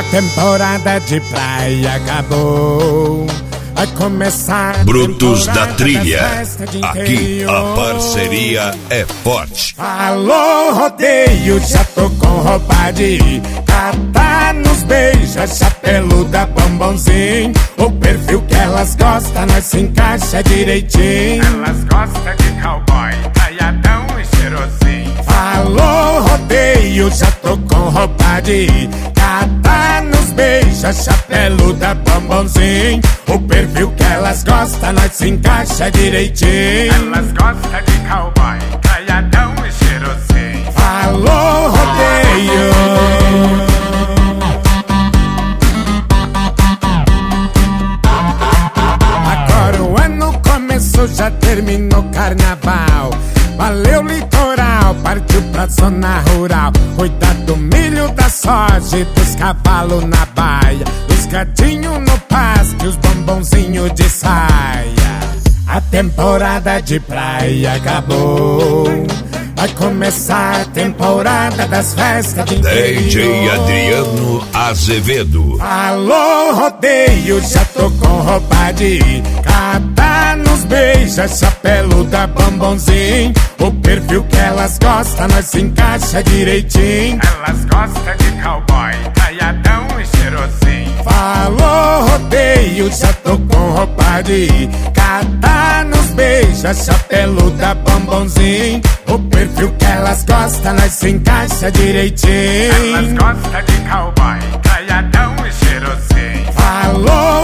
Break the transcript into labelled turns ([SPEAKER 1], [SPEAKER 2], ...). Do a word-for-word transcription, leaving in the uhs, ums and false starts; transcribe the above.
[SPEAKER 1] temporada de praia acabou. Vai começar
[SPEAKER 2] Brutos da Trilha. Aqui a parceria é forte.
[SPEAKER 1] Alô, rodeio, já tô com roupa de ir. Catar nos beija, chapeluda, bombonzinho. O perfil que elas gostam, nós se encaixa direitinho.
[SPEAKER 3] Elas gostam de cowboy, caiadão e cheirosinho.
[SPEAKER 1] Alô, rodeio, já tô com roupa de ir. Catar nos beija, chapeluda, bombonzinho. O perfil que elas gostam, nós se encaixa direitinho.
[SPEAKER 3] Elas gostam de cowboy, caiadão e cheirosinho.
[SPEAKER 1] Alô, rodeio. Agora o ano começou, já terminou carnaval. Valeu litoral, partiu pra zona rural. Cuidar do milho, da soja e dos cavalos na baia. Os gatinhos no pasto e os bombonzinhos de saia. A temporada de praia acabou. Vai começar a temporada das festas de interior.
[SPEAKER 2] D J Adriano Azevedo.
[SPEAKER 1] Alô, rodeio, já tô com roupa de ir. Catar nos beija, chapeluda, bombonzinho. O perfil que elas gostam, nós se encaixa direitinho.
[SPEAKER 3] Elas gostam de cowboy, caiadão e cheirosinho.
[SPEAKER 1] Falou, rodeio, já tô com roupa de ir. Catar nos beija, chapeluda, bombonzinho. O perfil que elas gostam, nós se encaixa direitinho.
[SPEAKER 3] Elas gostam de cowboy, caiadão e cheirosinho.
[SPEAKER 1] Falou,